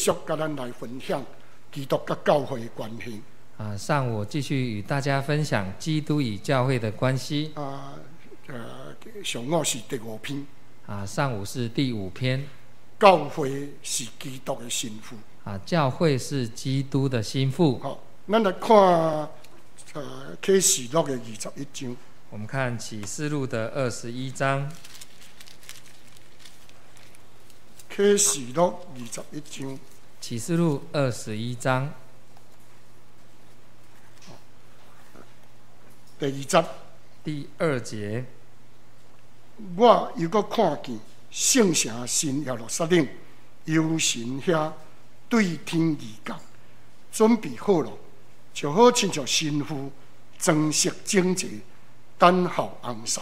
续跟咱来分享基督跟教会的关系。 上午继续与大家分享基督与教会的关系。 上午是第5篇。 上午是第5篇。 教会是基督的心腹。 教会是基督的心腹。 好，咱来看启示录的21章。 我们看启示录的21章。 启示录21章。 启示录21章。 第2节。 第2节。 我又搁看见圣城新耶路撒冷，由神遐对天而降，准备好了，就好亲像新妇装饰整齐，等候安息。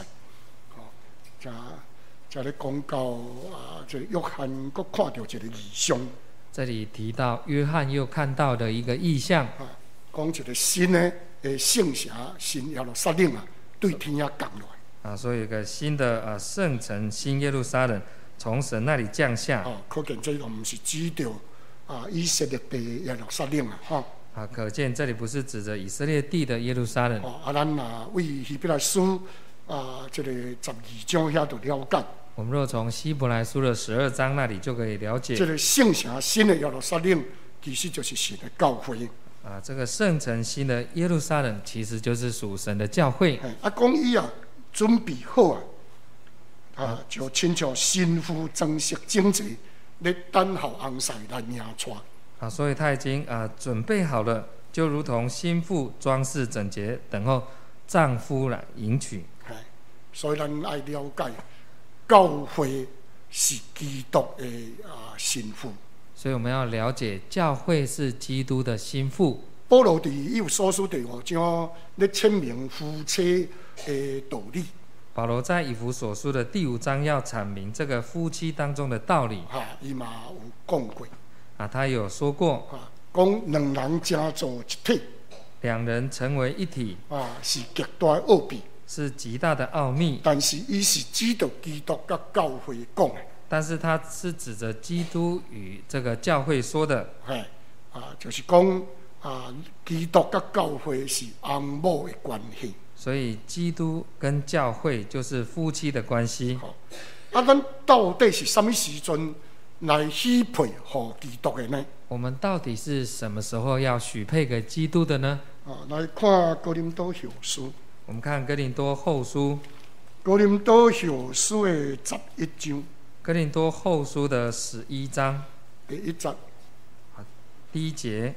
这咧讲到这约翰搁看到一个异象。 这里提到约翰又看到的一个异象， 讲一个新的圣城新耶路撒冷对天遐降落来。 所以有个新的圣城新耶路撒冷从神那里降下。 可见这个不是指着以色列地耶路撒冷可见这里不是指着以色列地的耶路撒冷。 咱为希伯来书这个12章遐就了解。 我们若从希伯来书的12章那里就可以了解， 这个圣城新的耶路撒冷其实就是神的教会。 这个圣城新的耶路撒冷其实就是属神的教会。 讲伊准备好就亲像新妇装饰整齐，咧等候安息来迎娶。 所以他已经准备好了，就如同新妇装饰整洁，等候丈夫来迎娶。 所以咱爱了解，教会是基督的新妇。 所以我们要了解，教会是基督的心腹。 保罗伫以弗所书第5章咧阐明夫妻的道理。 保罗在以弗所书的第5章要阐明这个夫妻当中的道理。 伊嘛有讲过。 他有说过， 讲两人成做一体， 两人成为一体， 是极大的奥秘， 是极大的奥秘。 但是伊是指着基督甲教会讲的。 但是他是指着基督与这个教会说的。 就是讲基督甲教会是翁某的关系。 所以基督跟教会就是夫妻的关系。 咱到底是什么时阵来许配给基督的呢？ 我们到底是什么时候要许配给基督的呢？ 来看哥林多后书。 我们看哥林多后书。 哥林多后书的11章。 哥林多后书的11章。 第1节。 第1节。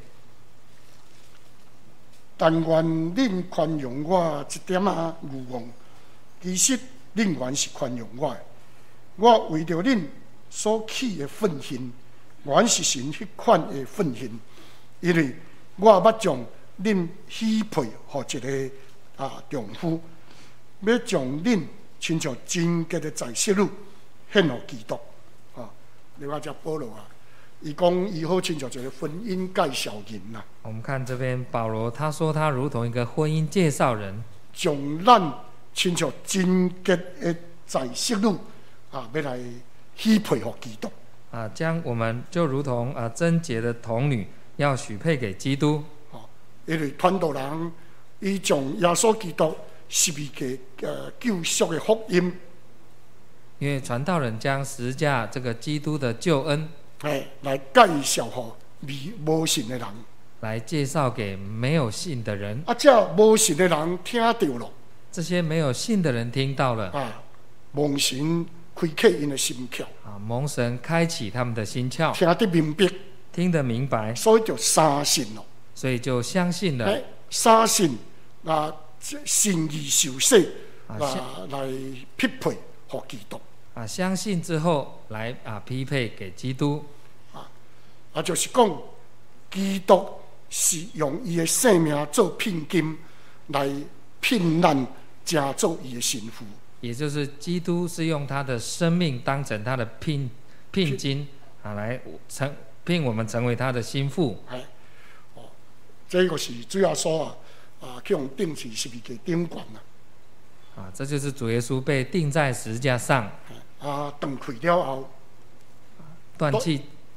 但愿恁宽容我一点愚妄，其实恁原是宽容我的。我为着恁所起的愤恨，原是神迄款的愤恨，因为我捌将恁许配给一个丈夫，要将恁亲像贞洁的在色女献给基督。另外，这保罗伊讲伊好亲像一个婚姻介绍人我们看这边保罗，他说他如同一个婚姻介绍人， 将咱亲像贞洁的在色女要来许配给基督。 将我们就如同贞洁的童女要许配给基督。 因为传道人伊将耶稣基督十字架救赎的福音， 因为传道人将十字架这个基督的救恩来介绍给无信的人， 来介绍给没有信的人。 这无信的人听到了， 这些没有信的人听到了， 蒙神开启因的心窍， 蒙神开启他们的心窍， 听得明白， 听得明白， 所以就相信了， 所以就相信了。 相信信义受洗来匹配给基督。 相信之后来匹配给基督。 就是讲基督是用伊的生命做聘金来聘咱成做伊的神父。 也就是基督是用他的生命当成他的聘金来聘我们成为他的心腹。 这个是主要说去用钉在十字架顶悬这就是主耶稣被钉在十字架上。 断气了后， 断气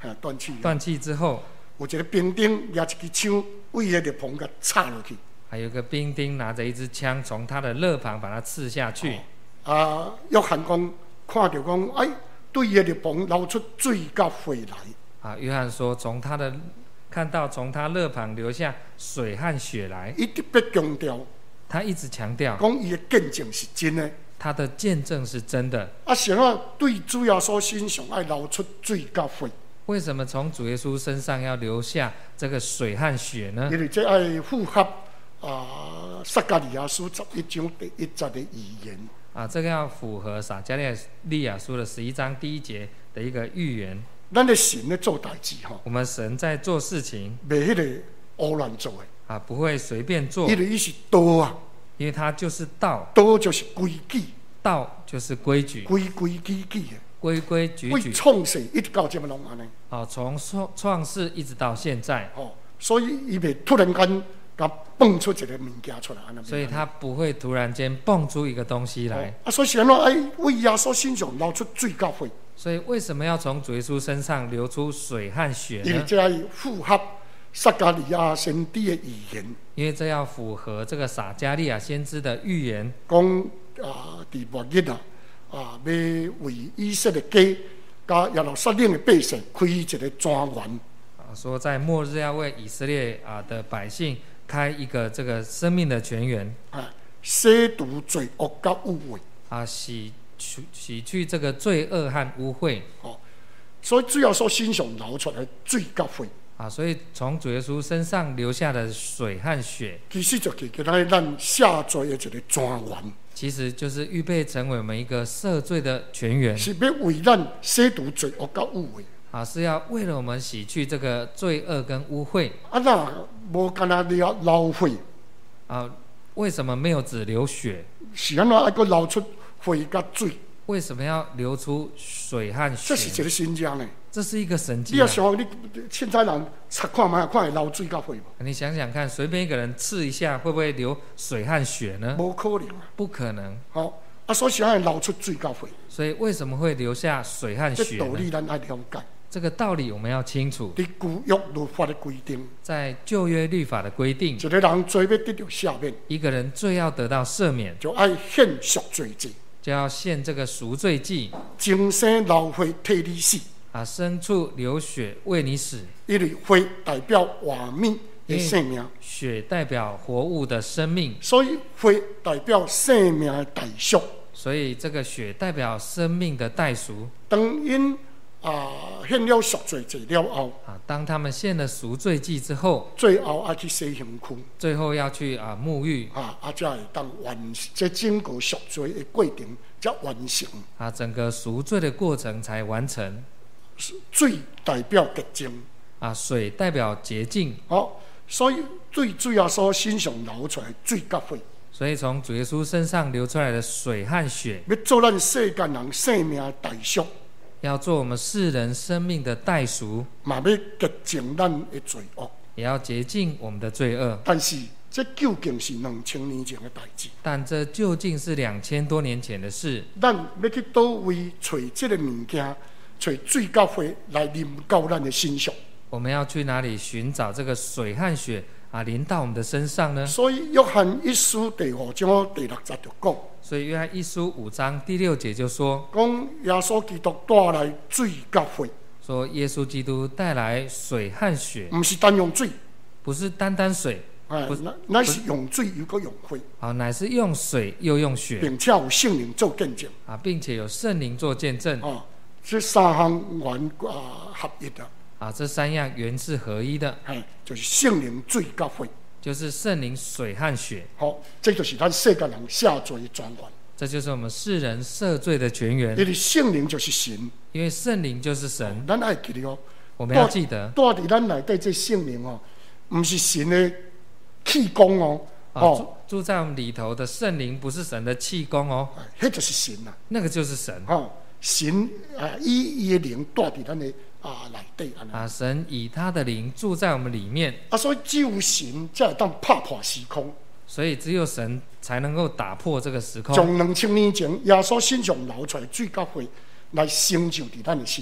断气。 断气之后， 有一个兵丁拿一支枪为迄个棚甲插落去。 还有个兵丁拿着一支枪从他的肋旁把他刺下去。 约翰讲看到讲，哎，对迄个棚流出水甲血来。 约翰说，看到从他肋旁流下水和血来。 伊特别强调， 他一直强调， 讲伊的见证是真的。 他的见证是真的。 谁对主耶稣身上爱流出水甲血？ 为什么从主耶稣身上要留下这个水和血呢？ 因为这爱符合撒迦利亚书11章第1节的预言。 这个要符合撒迦利亚书的11章第1节的一个预言。 咱的神咧做代志我们神在做事情， 袂迄个胡乱做的。 不会随便做。 因为伊是道啊。 因为它就是道， 道就是规矩， 道就是规矩， 规规矩矩的， 规规矩矩。 为创世一直到这么拢安尼。 从创世一直到现在。 所以伊袂突然间甲蹦出一个物件出来， 所以他不会突然间蹦出一个东西来。 所以是安怎爱为耶稣身上流出水甲血？ 所以为什么要从主耶稣身上流出水和血呢？ 因为这要符合撒迦利亚先知的预言。 因为这要符合这个撒迦利亚先知的预言， 讲伫末日要为以色列家甲耶路撒冷的百姓开一个庄园。 说在末日要为以色列的百姓开一个这个生命的泉源。 洗除罪恶甲污秽。 洗去这个罪恶和污秽。 所以主要说身上流出来水甲血。 所以从主耶稣身上流下的水和血， 其实就是给咱下罪的一个庄园。 其实就是预备成为我们一个赦罪的泉源， 是要为咱洗除罪恶甲污秽。 是要为了我们洗去这个罪恶跟污秽。 那无干那流血？ 为什么没有只流血？ 是安怎还佫流出血甲水？ 为什么要流出水和血？ 这是一个神迹呢。 这是一个神迹。 你要想，你现在人擦看嘛，看会流水甲血无？ 你想想看，随便一个人刺一下，会不会流水和血呢？ 无可能不可能。 所以才会流出水甲血。 所以为什么会留下水和血呢？ 这道理咱爱了解。 这个道理我们要清楚。 在旧约律法的规定， 在旧约律法的规定， 一个人罪要得到赦免， 一个人罪要得到赦免， 就爱献赎罪祭， 就要献这个赎罪祭， 精生流血替你死。 牲畜流血为你死， 因为血代表活命的生命， 血代表活物的生命， 所以血代表生命的代赎。 所以这个血代表生命的代赎。 当因献了赎罪祭了后， 当他们献了赎罪祭之后， 最后要去洗身躯， 最后要去沐浴， 才会当完这整个赎罪的过程才完成。 整个赎罪的过程才完成。 水代表洁净， 水代表洁净。 所以对主耶稣身上流出来水甲血， 所以从主耶稣身上流出来的水和血， 要做咱世间人生命的代赎， 要做我们世人生命的代赎， 嘛要洁净咱的罪恶， 也要洁净我们的罪恶。 但是这究竟是2000年前的代志， 但这究竟是2000多年前的事。 咱要去倒位找这个物件，找水甲血来淋到咱的身上。 我们要去哪里寻找这个水和血淋到我们的身上呢？ 所以约翰一书第5章第6节就讲， 所以约翰一书5章第6节就说， 讲耶稣基督带来水甲血， 说耶稣基督带来水和血， 不是单用水， 不是单单水， 乃是用水又搁用血， 乃是用水又用血， 并且有圣灵做见证， 并且有圣灵做见证。 这3项原合一的。 这3样原是合一的， 就是圣灵水甲血， 就是圣灵水和血。 这就是咱世界人下罪的泉源， 这就是我们世人赦罪的泉源。 因为圣灵就是神， 因为圣灵就是神。 咱爱记得我们要记得， 带伫咱内底这圣灵不是神的气功住在我们里头的圣灵不是神的气功那就是神那个就是神。 神以伊的灵带伫咱的内底神以他的灵住在我们里面所以只有神才会当拍破时空， 所以只有神才能够打破这个时空， 从2000年前耶稣身上流出来水甲血来成就伫咱的身上。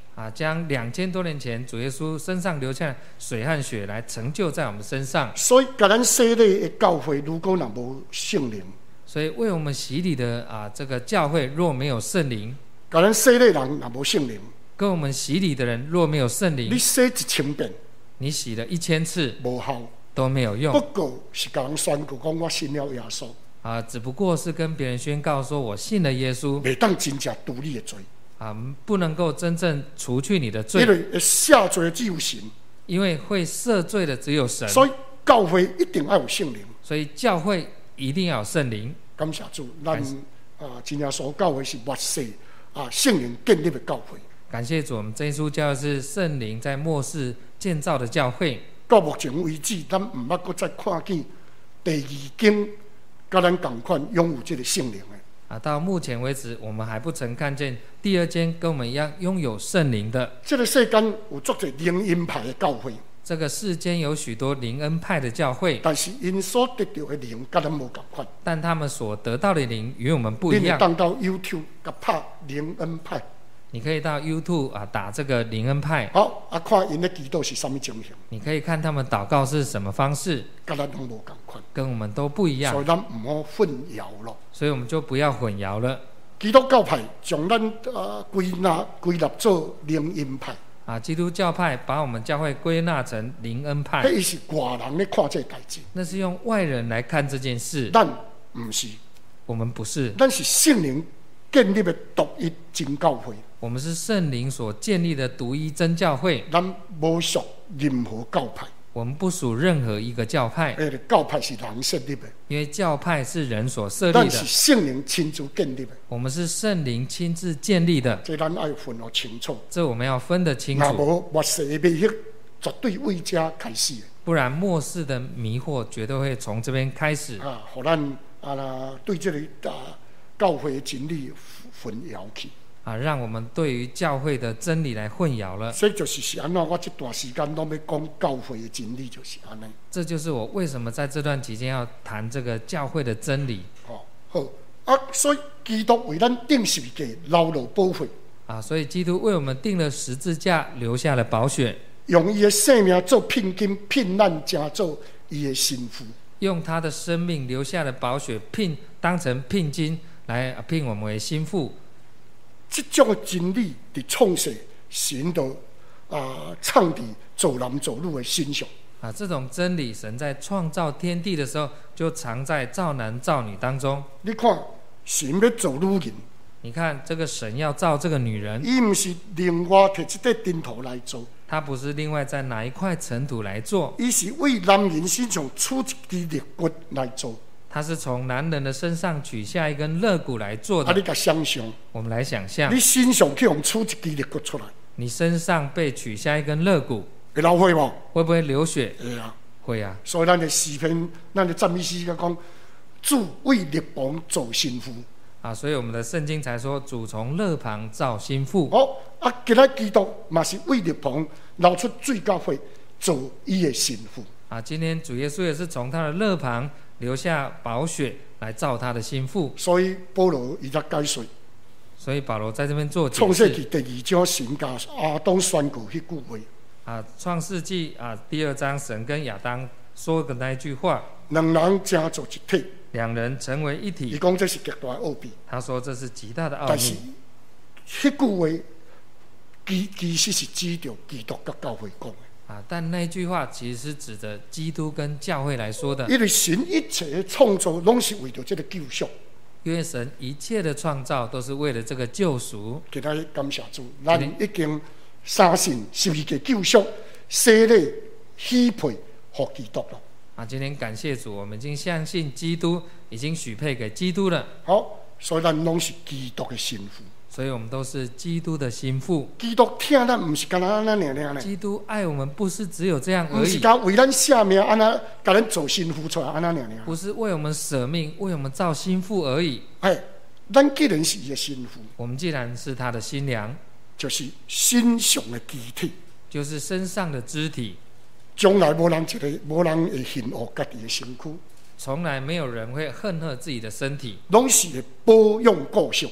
将2000多年前主耶稣身上流下水和血来成就在我们身上。 所以，甲咱洗礼的教会，如果若无圣灵， 所以为我们洗礼的这个教会若没有圣灵， 甲咱洗礼人若无圣灵， 跟我们洗礼的人若没有圣灵， 你洗1000遍， 你洗了1000次无效， 都没有用。 不过是甲人宣告讲我信了耶稣， 只不过是跟别人宣告说我信了耶稣， 未当真正除你的罪。 不能够真正除去你的罪， 因为会赦罪的只有神， 因为会赦罪的只有神， 所以教会一定要有圣灵。 所以教会一定要有圣灵。 感谢主，咱真耶稣教会是末世圣灵建立的教会。 感谢主，我们真耶稣教会是圣灵在末世建造的教会。 到目前为止，咱唔捌搁再看见第二间甲咱同款拥有这个圣灵的。 到目前为止，我们还不曾看见第二间跟我们一样拥有圣灵的。 这个世间有足侪灵恩派的教会， 这个世间有许多灵恩派的教会， 但是因所得到的灵甲咱无同款。 但他们所得到的灵与我们不一样。 你当到 YouTube 甲拍灵恩派， 你可以到 YouTube 打这个灵恩派， 好看因的祈祷是什么情形， 你可以看他们祷告是什么方式， 甲咱拢无同款， 跟我们都不一样， 所以咱唔好混淆咯。 所以我们就不要混淆了。 基督教派将咱归纳做灵恩派。 基督教派把我们教会归纳成灵恩派， 迄是外人咧看这代志， 那是用外人来看这件事。 咱唔是， 我们不是， 咱是圣灵建立的独一真教会。 我们是圣灵所建立的独一真教会， 咱无属任何教派， 我们不属任何一个教派。 教派是人设立的， 因为教派是人所设立的， 但是圣灵亲自建立的。 我们是圣灵亲自建立的， 这咱要分得清楚。 这我们要分得清若楚。 无末世的迷惑，绝对为这开始的。 不然末世的迷惑绝对会从这边开始。 互咱对这个教会的真理混淆去。 让我们对于教会的真理来混淆了。 所以就是安怎，我这段时间拢要讲教会的真理，就是安尼。 这就是我为什么在这段期间要谈这个教会的真理。 好所以基督为咱定十字架流露宝血。 所以基督为我们定了十字架，留下了宝血， 用伊的生命做聘金，聘咱成做伊的心腹。 用他的生命留下了宝血，当成聘金来聘我们为心腹。 这种的真理伫创世神就藏伫造男造女的身上。 这种真理，神在创造天地的时候，就藏在造男造女当中。 你看，神要造女人， 你看这个神要造这个女人， 伊唔是另外摕一块尘土来做， 他不是另外在拿一块尘土来做， 伊是为男人身上取一支肋骨来做。 他是从男人的身上取下一根肋骨来做的。 你甲想象， 我们来想象， 你身上去用取一支肋骨出来， 你身上被取下一根肋骨， 会流血无？ 会不会流血？ 会啊， 会啊。 所以咱的诗篇，咱的赞美诗讲，主为肋旁造心腹。 所以我们的圣经才说，主从肋旁造心腹。 今仔基督嘛是为肋旁流出最高血，做伊的心腹。 今天主耶稣也是从他的肋旁留下宝血来造他的心腹。 所以保罗伊才解说， 所以保罗在这边做解释。 创世纪第2章神甲亚当宣告迄句话。 创世纪第2章，神跟亚当说的那一句话： 两人成做一体。 两人成为一体。 伊讲这是极大的奥秘。 他说这是极大的奥秘。 但是，迄句话其实是指着基督甲教会讲的。 但那句话其实是指着基督跟教会来说的。 因为神一切的创造拢是为着这个救赎。 因为神一切的创造都是为了这个救赎。 今仔感谢主，咱已经相信十字架救赎，洗礼许配给基督了。 今天感谢主，我们已经相信基督，已经许配给基督了。 好，所以咱拢是基督的心腹。 所以我们都是基督的心腹。 基督听咱不是干那尔呢？ 基督爱我们不是只有这样而已。 不是甲为咱舍命，安那甲咱做心腹出来安那尔。 不是为我们舍命，为我们造心腹而已。 咱既然是伊的心腹， 我们既然是他的新娘， 就是身上的肢体， 就是身上的肢体。 将来无人会恨恶家己的身躯。 从来没有人会恨恶自己的身体， 拢是会保养顾惜。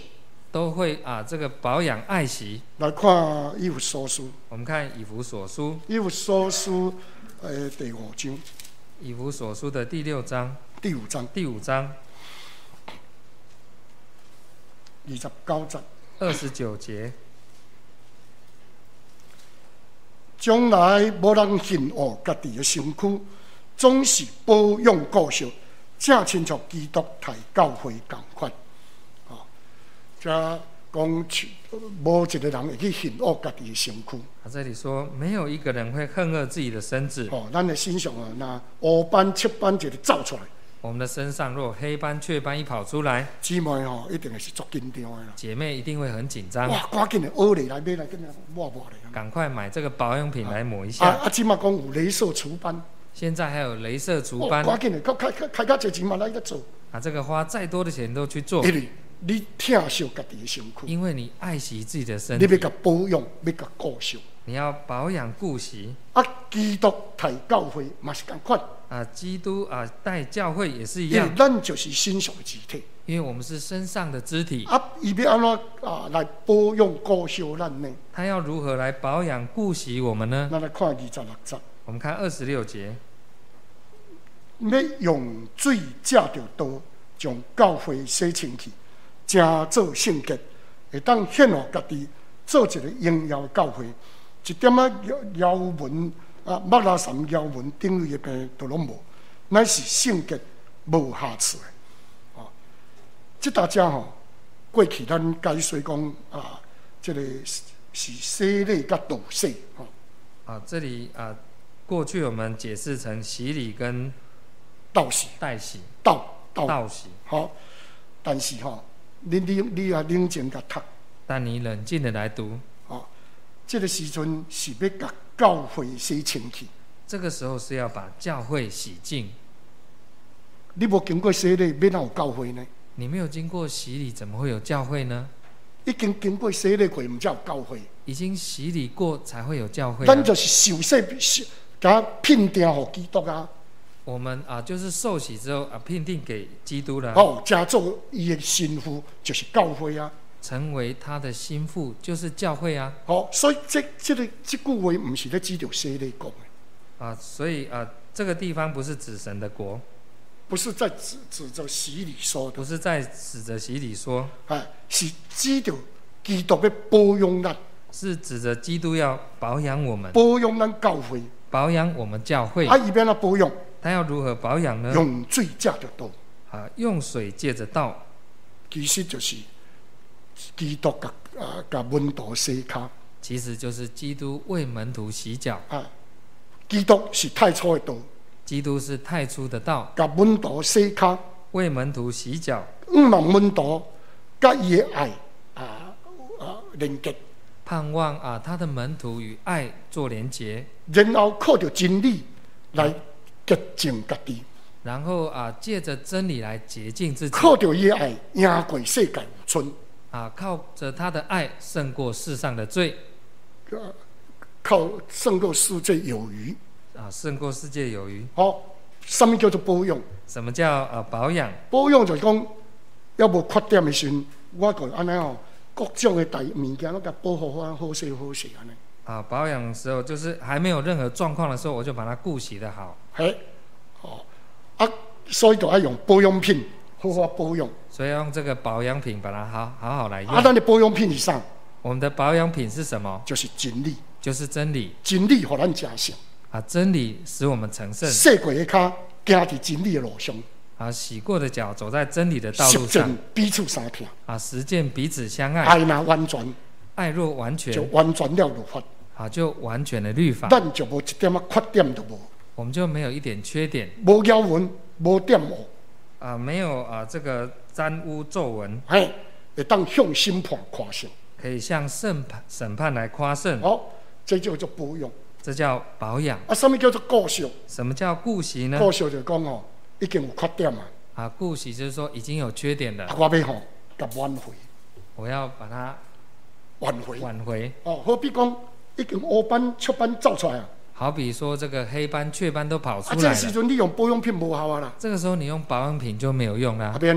都会这个保养爱惜。 来看以弗所书， 我们看以弗所书， 以弗所书第5章， 以弗所书的第6章， 第5章第5章 29节。 29节， 将来无人恨恶家己的身躯，总是保养顾惜，正亲像基督替教会同款。这讲无一个人会去恨恶家己的身躯。 这里说没有一个人会恨恶自己的身子。 咱的身上那5斑7斑一个走出来， 我们的身上若黑斑雀斑一跑出来， 姊妹一定是足紧张的啦。 姐妹一定会很紧张。 哇，赶紧的学来买来，跟人抹抹来。 赶快买这个保养品来抹一下。 即马讲有镭射除斑， 现在还有镭射除斑。 赶紧的，开较侪钱嘛来做。 这个花再多的钱都去做。 因为你疼惜家己的身躯， 因为你爱惜自己的身体， 你要甲保养，要甲顾惜。 你要保养顾惜。 基督替教会嘛是同款。 基督带教会也是一样。 因为咱就是身上的肢体。 因为我们是身上的肢体。 伊要安怎来保养顾惜咱呢？ 他要如何来保养顾惜我们呢？ 咱来看26节。 我们看26节。 要用水借着刀，将教会洗清气，正做圣洁，会当显露家己做一个荣耀的教会。一点妖文麦拉什妖文顶位的病都拢无，乃是圣洁无瑕疵的。这大家过去咱解说讲这个是洗礼甲道洗。 这里过去我们解释成洗礼跟道洗。 代洗。 道洗。 但是你冷静甲读。 但你冷静的来读。 这个时阵是要甲教会洗清气。 这个时候是要把教会洗净。 你无经过洗礼，要哪有教会呢？ 你没有经过洗礼，怎么会有教会呢？ 已经经过洗礼过，唔才有教会。 已经洗礼过才会有教会。 咱就是受洗，甲聘定给基督啊。 我们就是受洗之后聘定给基督了。 加做伊的心腹，就是教会啊。 成为他的心腹就是教会啊。 所以这句话唔是咧指着洗礼讲的。 所以这个地方不是指神的国， 不是在指着洗礼说的， 不是在指着洗礼说， 是指着基督要保养咱， 是指着基督要保养我们， 保养咱教会， 保养我们教会。 伊要哪保养？ 他要如何保养呢？ 用水借着道。 用水借着道， 其实就是基督甲门徒洗脚。 其实就是基督为门徒洗脚。 基督是太初的道。 基督是太初的道， 甲门徒洗脚， 为门徒洗脚， 望门徒甲伊的爱连结， 盼望他的门徒与爱做连结， 然后靠着真理来洁净家己， 然后借着真理来洁净自己， 靠着伊的爱赢过世界有存， 靠着他的爱胜过世上的罪， 靠胜过世界有余。 胜过世界有余。 什么叫做保养？ 什么叫保养？ 保养就是讲，要无缺点的时候，我就安尼各种的大物件都甲保护好势好势安尼。 保养的时候，就是还没有任何状况的时候，我就把它顾惜的好。 所以就要用保养品好好保养。 所以要用这个保养品把它好好来用。 咱的保养品是啥？ 我们的保养品是什么？ 就是真理。 就是真理。 真理，互咱成圣。 真理使我们成圣。 洗过的脚，行在真理的路上。 洗过的脚，走在真理的道路上。 实践彼此相听。 实践彼此相爱。 爱若完全， 爱若完全， 就完全了律法。 就完全的律法。 咱就无一点缺点都无。 我们就没有一点缺点。 无妖文，无玷污。 没有这个沾污皱纹。 会当向审判夸胜。 可以向审判来夸胜。 这叫做保养。 这叫保养。 什么叫做顾惜？ 什么叫顾惜呢？ 顾惜就讲已经有缺点顾惜就是说已经有缺点了。 我要甲挽回。 我要把它挽回。好比讲已经5斑7斑走出来好比说这个黑斑雀斑都跑出来了。 这时阵你用保养品无效啦。 这个时候你用保养品就没有用啦。 要安怎？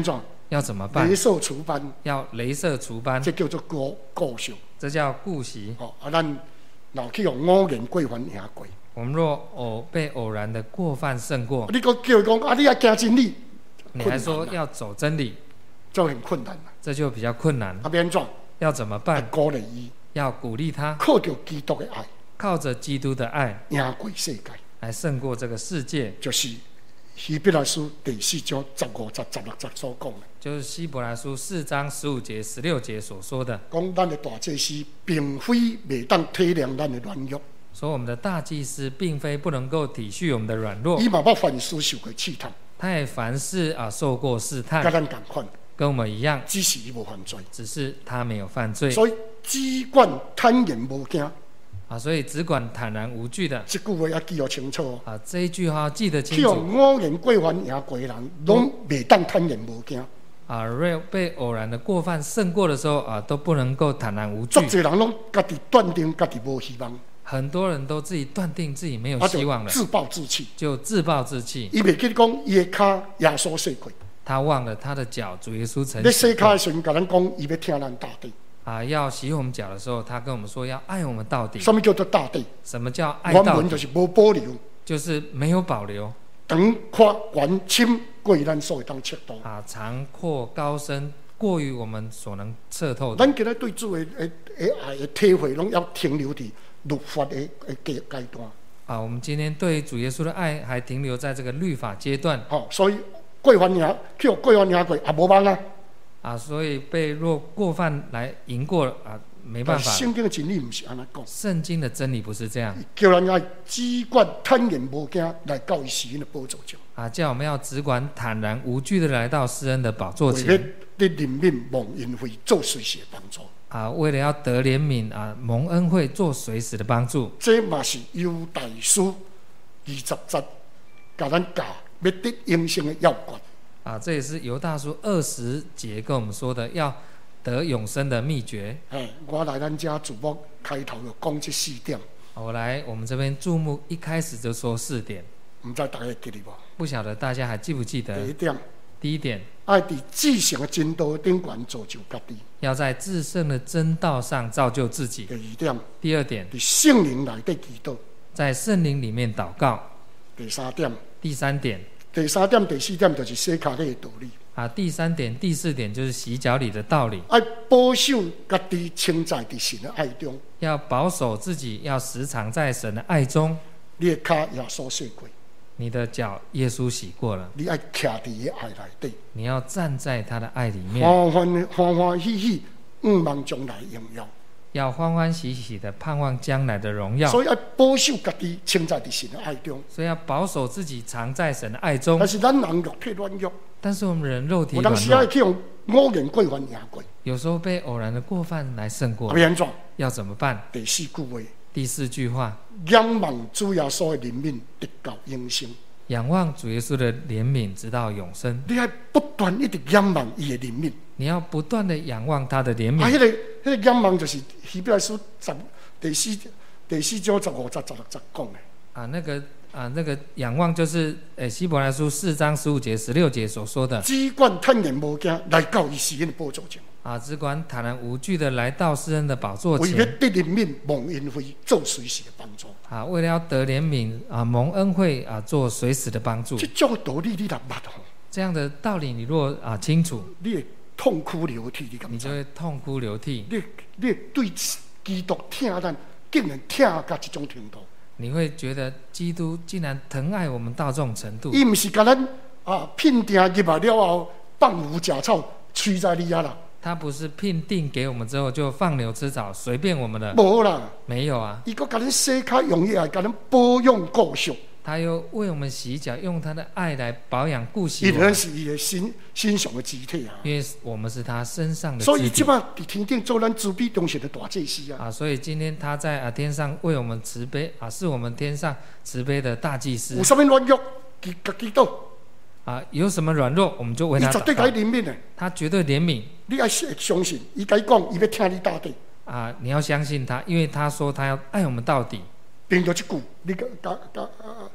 要怎么办雷？射除斑， 要雷射除斑， 这叫做顾惜。 这叫顾惜。 咱若去用偶然过犯赢过， 我们若被偶然的过犯胜过， 你个叫伊讲你要行真理， 你还说要走真理， 就很困难啦。 这就比较困难。 要安怎？ 要怎么要办？ 鼓励伊， 要鼓励他， 靠着基督的爱， 靠着基督的爱赢过世界， 来胜过这个世界。 就是希伯来书第4章15节、16节所讲的。 就是希伯来书4章15节、16节所说的， 讲咱的大祭司并非袂当体谅咱的软弱， 说我们的大祭司并非不能够体恤我们的软弱， 伊嘛捌凡事受过试探， 他也凡事受过试探， 甲咱同款， 跟我们一样， 只是伊无犯罪， 只是他没有犯罪。 所以只管坦然无惊。 所以只管坦然无惧的。 这句话要记得清楚这一句话记得清去楚。 用偶然过犯赢过的人，拢袂当坦然无惊。 若被偶然的过犯胜过的时候都不能够坦然无惧。 足侪人拢家己断定家己无希望， 很多人都自己断定自己没有希望了， 自暴自弃， 就自暴自弃。 伊袂记得讲伊的脚耶稣洗过， 他忘了他的脚主耶稣曾咧洗脚的时阵，甲咱讲伊要听咱大地。 要洗我们脚的时候，他跟我们说要爱我们到底。 什么叫做大地？ 什么叫爱原到底？ 文就是无保留， 就是没有保留。 长宽远深过咱所会当测度。 长阔高深过于我们所能测透的。 咱今日对主的爱的体会，拢要停留伫律法的阶段。 我们今天对主耶稣的爱还停留在这个律法阶段。 所以过犯赢，去过犯赢过也无望啊。 所以被若过犯来赢过没办法。 圣经的真理不是安尼讲。 圣经的真理不是这样。 叫人要只管坦然无惊来到伊施恩的宝座前。 叫我们要只管坦然无惧的来到施恩的宝座前。 为了得怜悯蒙恩惠，做随时的帮助。 为了要得怜悯蒙恩惠，做随时的帮助。 这嘛是犹大书20节，甲咱教要得永生的要诀。 这也是犹大书20节跟我们说的，要得永生的秘诀。 我来咱家主播开头就讲这4点。 我们这边注目一开始就说4点， 不知大家记得无？ 不晓得大家还记不记得？第一点， 爱伫至圣的真道顶悬造就家己，要在至圣的真道上造就自己。第二点， 伫圣灵内底祈祷， 在圣灵里面祷告。 第三点， 第4点， 第4点就是洗脚底的道理。 第3点、第4点就是洗脚里的道理。 要保守家己，清在伫神的爱中。 要保守自己，要时常在神的爱中。 你的脚耶稣洗过， 你的脚耶稣洗过了。 你要徛伫伊爱内底， 你要站在他的爱里面， 欢欢喜喜，望将来荣耀。 要欢欢喜喜的盼望将来的荣耀。 所以要保守家己，清在伫神的爱中。 所以要保守自己，常在神的爱中。 但是咱人肉体软弱， 但是我们人肉体软弱， 有当时要去用偶然过犯赢过， 有时候被偶然的过犯来胜过。要怎么办？ 第4句话， 第4句话， 仰望主耶稣的怜悯，直到永生。 仰望主耶稣的怜悯，直到永生。 你要不断一直仰望伊的怜悯。 你要不断的仰望他的怜悯。 那个仰望就是希伯来书第4章15节、16节讲的。 那个仰望就是希伯来书4章15节、16节所说的。 只管坦然无惊，来到伊施恩的宝座前。 只管坦然无惧的来到施恩的宝座前。 为了得怜悯蒙恩惠，做随时的帮助。 为了要得怜悯蒙恩惠做随时的帮助。 这种道理你若捌这样的道理你若清楚， 你会痛哭流涕， 你就会痛哭流涕。 你对基督疼咱，竟然疼到这种程度。 你会觉得基督竟然疼爱我们到这种程度。 伊不是甲咱聘定入来了后放牛吃草，吹在你啦。 他不是聘定给我们之后就放牛吃草，随便我们的。 无啦， 没有啊。 伊阁甲咱洗脚，用伊爱甲咱保养顾惜。 他又为我们洗脚，用他的爱来保养顾惜我们。 伊咱是伊的身上的肢体因为我们是他身上的肢体。 所以即摆伫天顶做咱慈悲忠心的大祭司所以今天他在天上为我们慈悲是我们天上慈悲的大祭司。 有什么软弱，家己祷。 有什么软弱，我们就为他祷告。 伊绝对该怜悯的。 他绝对怜悯。 你要相信，伊该讲，伊要听你到底。 你要相信他，因为他说他要爱我们到底。 凭着这句，你甲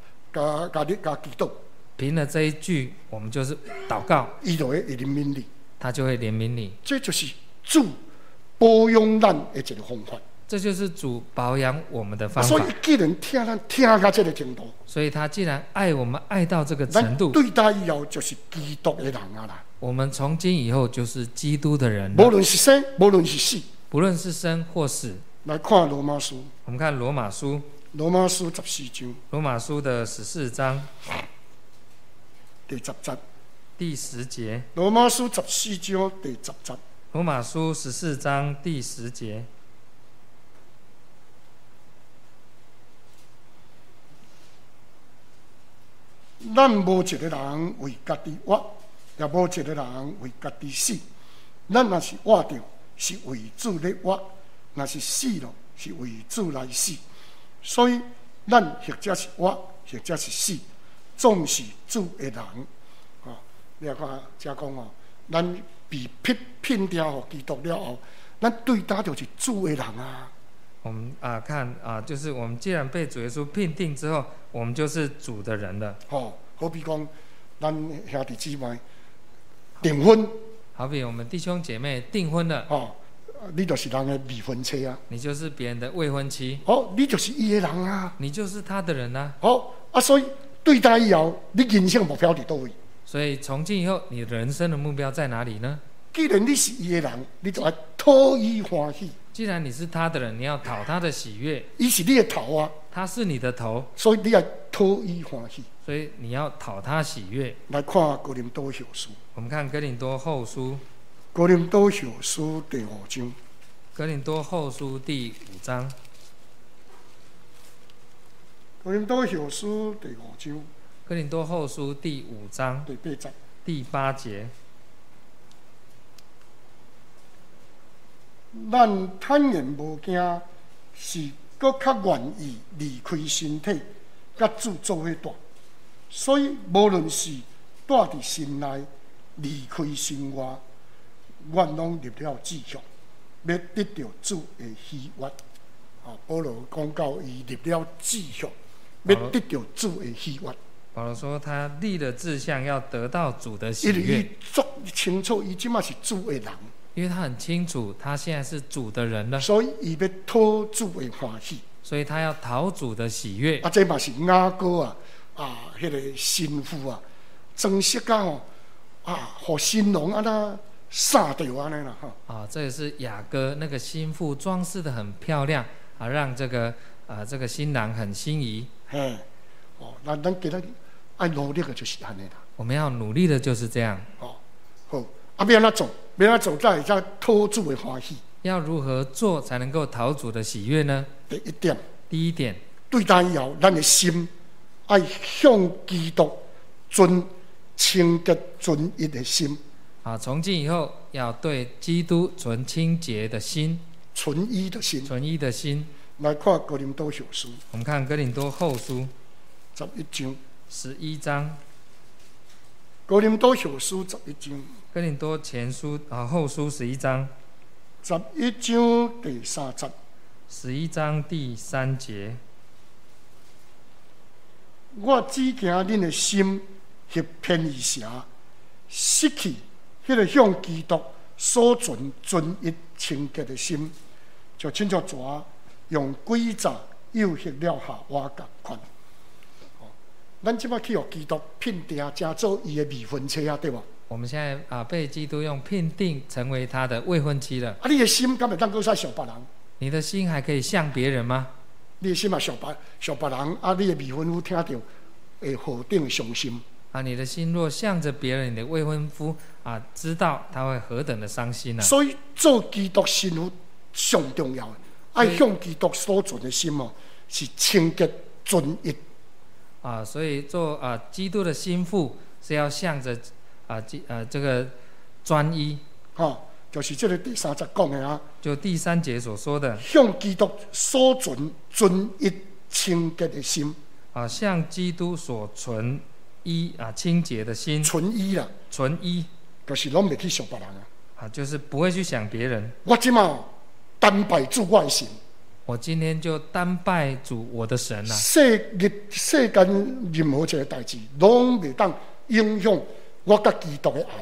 祈祷。 凭了这一句，我们就是祷告。 伊就会怜悯你。 他就会怜悯你。 这就是主保养咱的一个方法。 这就是主保养我们的方法。 所以既然听咱听到这个程度， 所以他既然爱我们爱到这个程度， 对待以后就是基督的人啊啦。 我们从今以后就是基督的人了， 无论是生，无论是死， 不论是生或死。 来看罗马书， 我们看罗马书， 罗马书14章， 罗马书的14章第10节， 第10节。 罗马书14章第10节， 罗马书14章第10节。 咱无一个人为家己活，也无一个人为家己死。咱若是活着，是为主咧活；若是死了，是为主来死。所以，咱或者是活，或者是死，总是主的人。你看，遮讲哦，咱被聘掉互基督了后，咱对待就是主的人啊。 我们看就是我们既然被主耶稣聘定之后，我们就是主的人了。 好比讲，咱兄弟姊妹订婚， 好比我们弟兄姐妹订婚了， 你就是人的未婚妻啊。 你就是别人的未婚妻。 你就是伊的人啊。 你就是他的人啊。 所以对待以后，你人生目标伫倒位？ 所以从今以后，你人生的目标在哪里呢？ 既然你是伊的人，你就要讨伊欢喜。 既然你是他的人，你要讨他的喜悦。 伊是你的头啊， 他是你的头， 所以你要讨伊欢喜。 所以你要讨他喜悦。 来看哥林多后书， 我们看哥林多后书， 哥林多后书第5章， 哥林多后书第5章， 哥林多后书第5章， 哥林多后书第5章第8节， 第8节。 咱坦然无惊，是搁较愿意离开身体，甲主做伙住。所以无论是住伫心内，离开心外，阮拢立了志向，要得到主的喜悦。保罗讲到伊立了志向，要得到主的喜悦。 保罗说他立了志向，要得到主的喜因为悦。 伊足清楚，伊即马是主的人。 因为他很清楚，他现在是主的人了， 所以伊要讨主的欢喜， 所以他要讨主的喜悦。 这嘛是雅歌迄个新妇装饰到互新郎撒掉安尼啦这也是雅歌那个新妇装饰得很漂亮让这个新郎很心仪。 咱今日爱努力的就是安尼啦。我们要努力的就是这样。 好，要安怎做？要安怎做才会讨主的欢喜？ 要如何做才能够讨主的喜悦呢？第一点， 对待以后，咱的心爱向基督存清洁纯一的心。 从今以后要对基督存清洁的心， 纯一的心， 纯一的心。 来看哥林多后书， 我们看哥林多后书 11章， 11章。 哥林多后书11章， 哥林多前书后书11章 ，11章第3节 ，11章第3节。 我只惊恁的心或偏移邪，失去迄个向基督所存纯一清洁的心，就亲像蛇用诡诈诱惑了夏娃共款。咱即摆去互基督聘定，成做伊的未婚妻对吧？ 我们现在被基督用聘定成为他的未婚妻了。 你的心敢会当搁使想别人？ 你的心还可以像别人吗？ 你的心想别人，你的未婚夫听到会何等伤心？ 你的心若向着别人，你的未婚夫知道他会何等的伤心呢？ 所以做基督新妇上重要的，爱向基督所存的心是清洁纯一。 所以做基督的心腹是要向着这个专一。 就是这个第3节讲的就第3节所说的， 向基督所存纯一清洁的心。 向基督所存一清洁的心。 纯一啦， 纯一， 就是拢袂去想别人就是不会去想别人。 我即马单拜主我的神。 我今天就单拜主我的神世间任何一个代志，拢袂当影响我甲基督的爱。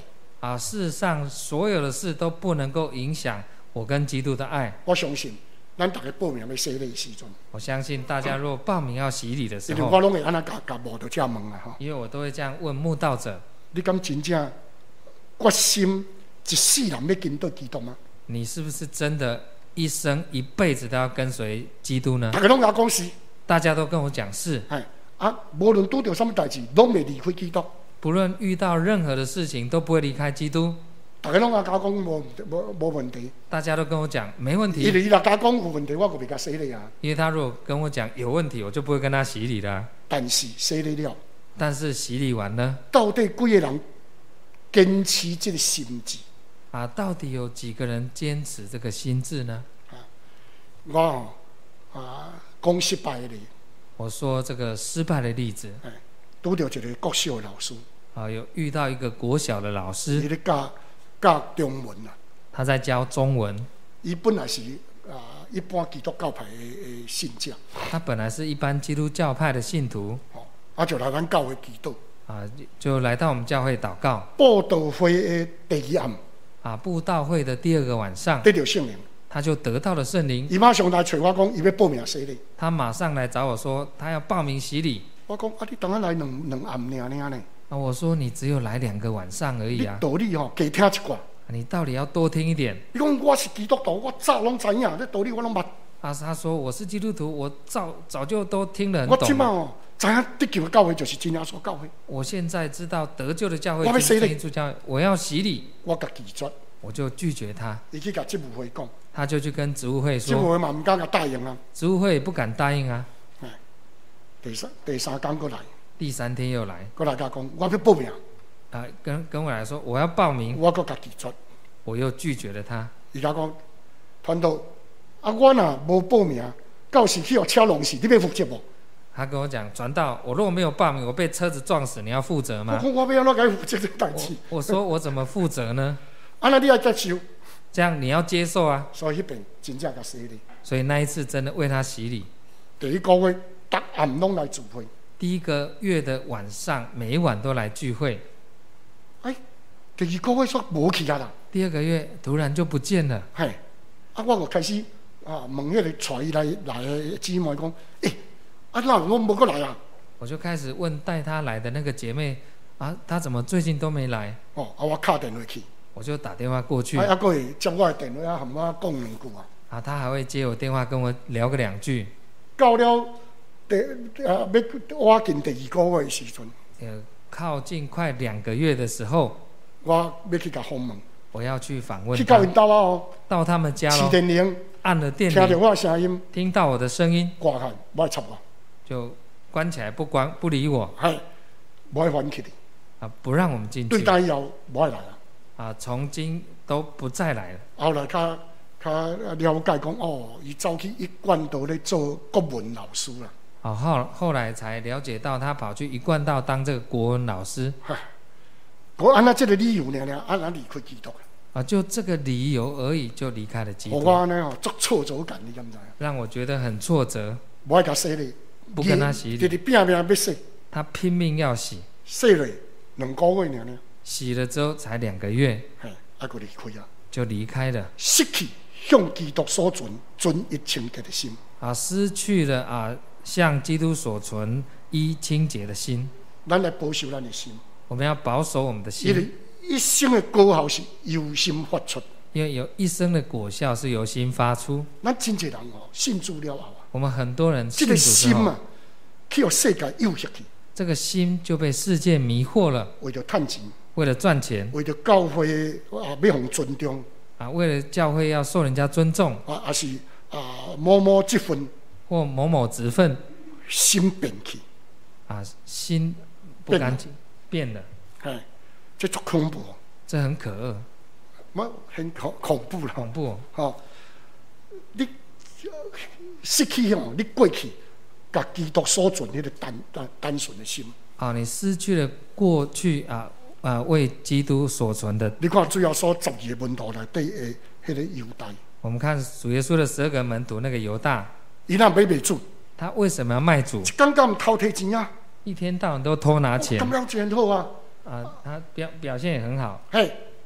事实上所有的事都不能够影响我跟基督的爱。 我相信，咱大家报名要洗礼的时阵， 我相信大家若报名要洗礼的时因为我候， 拢会安那甲无就这问啊吼。 因为我都会这样问慕道者： 你敢真正决心一世人要跟到基督吗？ 你是不是真的一生一辈子都要跟随基督呢？ 大家拢甲我讲是， 大家都跟我讲是， 无论拄到什么代志，拢未离开基督。 不论遇到任何的事情都不会离开基督。 大家拢甲我讲无问题， 大家都跟我讲没问因为题， 伊若甲讲有问题，我就袂甲洗礼啊。 因为他如果跟我讲有问题，我就不会跟他洗礼了。 但是洗礼了， 但是洗礼完呢？ 到底几个人坚持这个心志？ 到底有几个人坚持这个心志呢？ 我讲失败的例， 我说这个失败的例子， 拄到一个国小的老师， 有遇到一个国小的老伊师， 咧教中文啊。 他在教中文， 伊本来是一般基督教派的信者， 他本来是一般基督教派的信徒， 就来咱教会祈祷。 就来到我们教会祷告。 布道会的第二暗， 布道会的第2个晚上， 得到圣灵， 他就得到了圣灵。 伊马上来找我讲，伊要报名洗礼。 他马上来找我说，他要报名洗礼。 我讲你当然来两暗尔呢。 我说你只有来2个晚上而已啊， 道理加听一寡。 你道理要多听一点。 伊讲我是基督徒，我早拢知影，这道理我拢捌。 他说我是基督徒，我早就都听得很我懂。 即马知影得救的教会就是真耶稣教会。 我现在知道得救的教会我要洗礼是天主教会，我要洗礼， 我甲拒绝， 我就拒绝他。 伊去甲职务会讲， 他就去跟职务会职务说， 会嘛毋敢甲答应啊。 职务会也不敢答应啊。 第三天过来， 第3天又来， 过来甲讲，我要报名， 跟我来说我要报名， 我阁甲拒绝。 我又拒绝了他。 伊甲讲，传道，我若无报名，到时去互车弄死，你要负责无？ 他跟我讲，传道，我如果没有报名，我被车子撞死，你要负责吗？ 我讲我要安怎甲伊负责这代志？ 我说我怎么负责呢？ 安那你要接受， 这样你要接受啊。 所以迄边真正甲洗礼。 所以那一次真的为他洗礼。 第一个月，逐暗拢来聚会。 第1个月的晚上，每一晚都来聚会。 第2个月说无去啊啦。 第2个月突然就不见了。 我就开始问迄个带伊来的姊妹讲，哪有拢无过来啊？ 我就开始问带他来的那个姐妹她怎么最近都没来？ 我敲电话去， 我就打电话过去。 还佫会接我的电话，和我讲2句啊。 她还会接我电话跟我聊个2句。 到了要我近第2个月的时阵， 靠近快2个月的时候， 我要去甲访问， 我要去访问去到因他， 兜到他们家试咯， 电铃， 按了电听到铃， 我的声音， 听到我的声音， 挂开，无爱插我， 就关起来不理我， 无爱还去的。 不让我们进对去。 待以后无爱来啊。 从今都不再来了。 后来较了解讲，伊走去一贯道咧做国文老师啦。 后来才了解到，他跑去一贯道当这个国文老师。 我按照这个理由呢，安那离开基督就这个理由而已，就离开了基督。 我安尼足挫折感，你知唔知？ 让我觉得很挫折。 无爱甲洗礼， 不跟他洗礼， 直拼要洗， 他拼命要洗， 洗了2个月呢， 洗了之后才2个月， 佫离开啊， 就离开了， 失去向基督所存一清洁的心失去了向基督所存一清洁的心。 咱来保守咱的心， 我们要保守我们的心， 因为一生的果效是由心发出。 因为有一生的果效是由心发出。 咱真侪人信主了后我们很多人信主这个之后， 心去互世界诱惑去， 这个心就被世界迷惑了， 为着趁钱， 为了赚钱， 为着教会要互尊重为了教会要受人家尊重， 还是某某积分或某某职分， 心变去， 心不干净变了， 这足恐怖， 这很可恶， 很恐怖啦， 恐怖你失去你过去甲基督所存迄个单纯的心。 你失去了过去为基督所存的。 你看最后所12个门徒内底的迄个犹大， 我们看主耶稣的12个门徒，那个犹大， 伊若买主， 他为什么要卖主？ 刚刚偷摕钱啊， 一天到晚都偷拿钱。 感觉真好啊。 他表现也很好。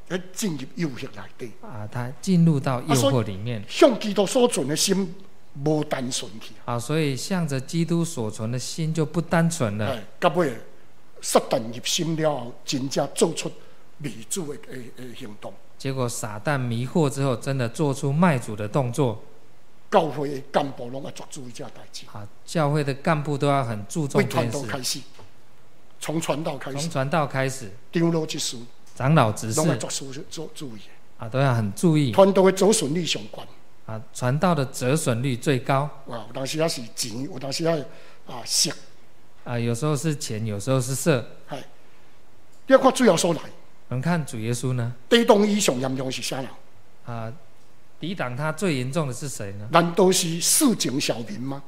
进入诱惑内底。 他进入到诱惑里面。 向基督所存的心无单纯去。 所以向着基督所存的心就不单纯了。 到尾撒旦入心了后，真正做出迷主的行动。结果撒旦迷惑之后，真的做出卖主的动作。 教会的干部拢要足注意这代志。 教会的干部都要很注重这件事。 开始，从传道开始。 从传道开始。 长老执事。 长老执事。 拢要做注意。 都要很注意。 传道的走顺率上悬。 传道的折损率最高。 有当时也是钱，有当时也色。 有时候是钱，有时候是色。 你要看主耶稣来。 我们看主耶稣呢？ 抵挡伊上严重是啥人？ 抵挡他最严重的是谁呢？ 难道是市井小民吗？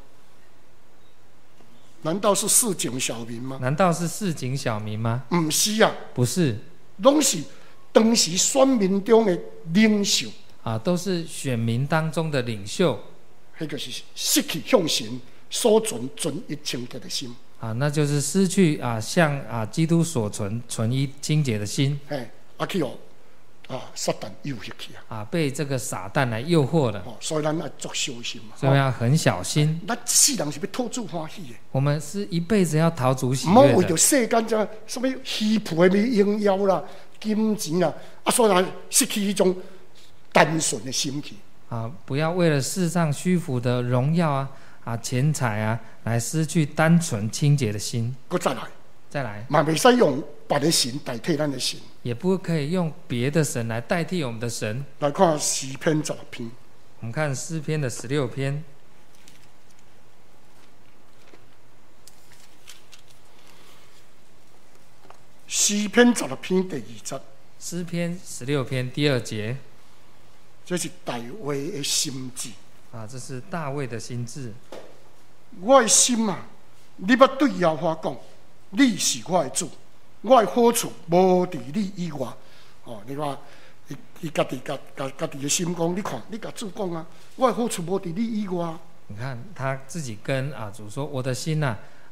难道是市井小民吗？ 难道是市井小民吗？ 不是啊， 不是， 拢是当时选民中的领袖。 都是选民当中的领袖。 那就是失去向神所存一清洁的心。 那就是失去向基督所存一清洁的心。 去撒旦诱惑去被这个撒旦来诱惑了。 所以咱要足小心嘛。 所以要很小心。 咱一世人是要讨主欢喜的。 我们是一辈子要讨主喜悦的。 唔好为着世间这什么虚浮的荣耀啦、金钱啦，所以失去一种单纯的心去。 不要为了世上虚浮的荣耀钱财来失去单纯清洁的心。再来， 嘛袂使用别的神代替咱的神， 也不可以用别的神来代替我们的神。 来看诗篇16篇， 我们看诗篇的16篇。 诗篇16篇第2节。 诗篇16篇第2节。 这是大卫的心志。 这是大卫的心志。 我的心你要对耶和华讲，你是我的主，我的好处无伫你以外。你看，伊家己的心讲，你看，你甲主讲我的好处无伫你以外。 你看他自己跟主说：“我的心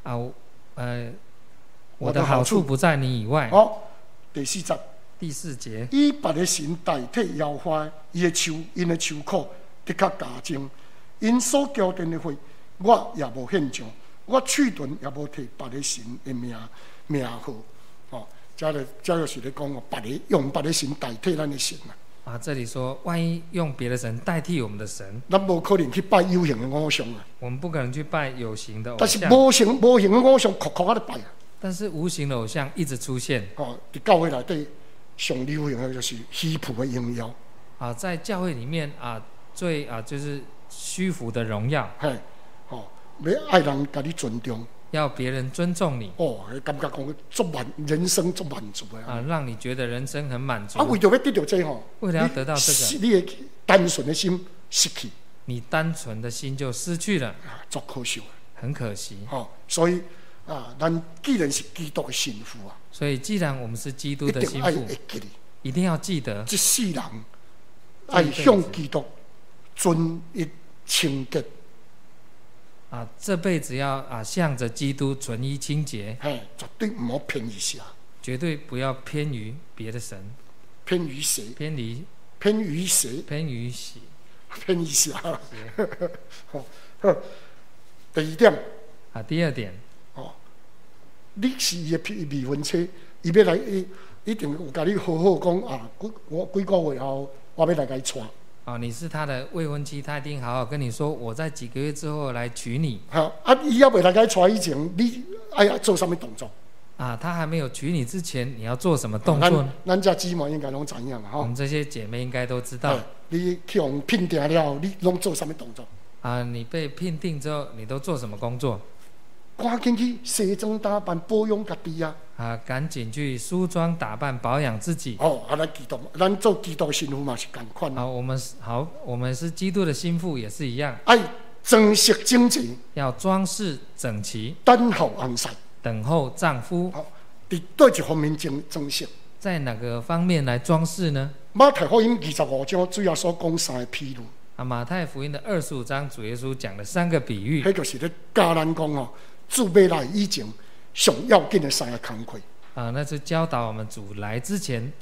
我的好处不在你以外。” 第4节。 第4节， 以别的神代替耶和华，伊的手，因的愁苦的确加增，因所交奠的会，我也无献上，我嘴唇也无提别的神的名号。这就是咧讲用别的神代替咱的神这里说，万一用别的神代替我们的神， 咱无可能去拜有形的偶像我们不可能去拜有形的偶像。 但是无形的偶像，酷酷在拜但是无形的偶像一直出现。 在教会内底。上流行的就是虚浮的荣耀。 在教会里面最就是虚浮的荣耀。 要爱人甲你尊重， 要别人尊重你。 感觉讲人生足满足的让你觉得人生很满足。 为着要得到这为了要得到这个， 你的单纯的心失去， 你单纯的心就失去了， 足可惜， 很可惜。 所以咱既然是基督的心腹所以既然我们是基督的心腹，一定要记得， 这世人爱向基督存一清洁。 这辈子要向着基督存一清洁。 绝对唔好偏于谁， 绝对不要偏于别的神。 偏于谁？ 偏于谁？ 偏于谁？ 偏于谁？第2点。 第2点。 你是伊的未婚妻，伊要来，一定有甲你好好讲我几个月后，我要来甲伊娶。 你是他的未婚妻，他一定好好跟你说，我在几个月之后来娶你。 伊要未来甲伊娶以前，你爱做什么动作？ 他还没有娶你之前，你要做什么动作呢？ 咱这姊妹应该拢知影嘛， 我们这些姐妹应该都知道。 你去用聘定了，你拢做什么动作？ 你被聘定之后，你都做什么工作？ 赶紧去西装打扮，保养家己赶紧去梳妆打扮，保养自己。 咱做基督的心腹嘛是同款。 我们是基督的心腹，也是一样。 爱装饰整齐， 要装饰整齐， 等候安息， 等候丈夫。 伫对一方面装饰， 在哪个方面来装饰呢？ 马太福音25章主要所讲3个譬喻。 马太福音的25章，主耶稣讲了3个比喻。 迄就是咧教咱讲主要来以前上要紧的3个工课。 那是教导我们主来之前最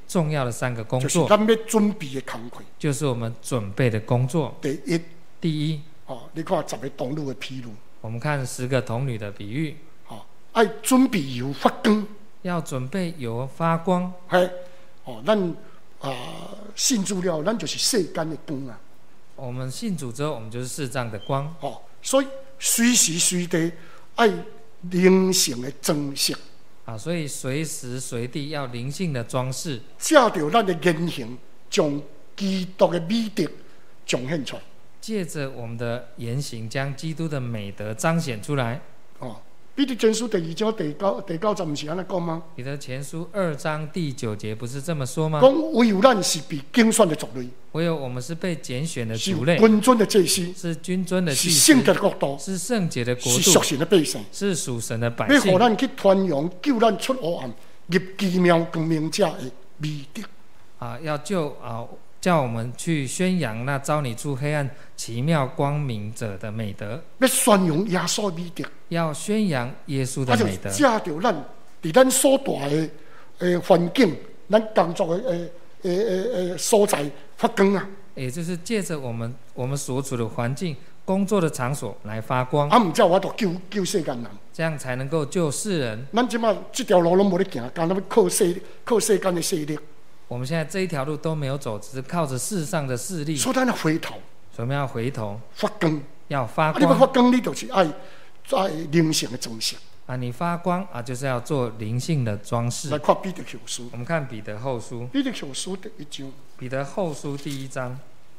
重要的3个工就是作， 咱要准备的工课。 就是我们准备的工作。第一， 你看10个童女的譬如， 我们看10个童女的比喻， 爱准备油发光， 要准备油发光。 咱信主了，咱就是世间的光啊。 我们信主之后，我们就是世上的光。 所以随时随地爱灵性的装饰。 所以随时随地要灵性的装饰， 借着咱的言行，将基督的美德彰显出来。 借着我们的言行，将基督的美德彰显出来。 彼得前书第2章第9節唔是安尼講嗎？ 彼得前書2章第9節不是這麼說嗎？ 講唯有咱是被揀選的族類， 唯有我們是被揀選的是族類， 君尊的祭司， 是君尊的祭是司， 聖潔的國度， 是聖潔的國是屬度， 神的百姓， 是屬神的百要姓。 讓咱去傳揚救咱出黑暗、入奇妙光明者的美德。 要叫我們去宣揚那召你出黑暗奇妙光明者的美德， 要宣揚耶穌的美德， 要宣揚耶穌的美德。 借着咱伫咱所大的環境，咱工作的所在發光啊！ 也就是借着我們所處的環境、工作的場所來發光， 唔才有法度救世間人。 這樣才能夠救世人。 咱即馬這條路攏無咧行，干那要靠世間的勢力。 我們現在這一條路都沒有走，只是靠着世上的勢力。 所以咱要回頭， 所以我們要回頭發光。 要發你要發光。 光，你就是愛靈性的裝飾。 你發光就是要做靈性的裝飾。 來看彼得後書， 我們看彼得後書。 彼得後書第1章。 彼得後書第1章。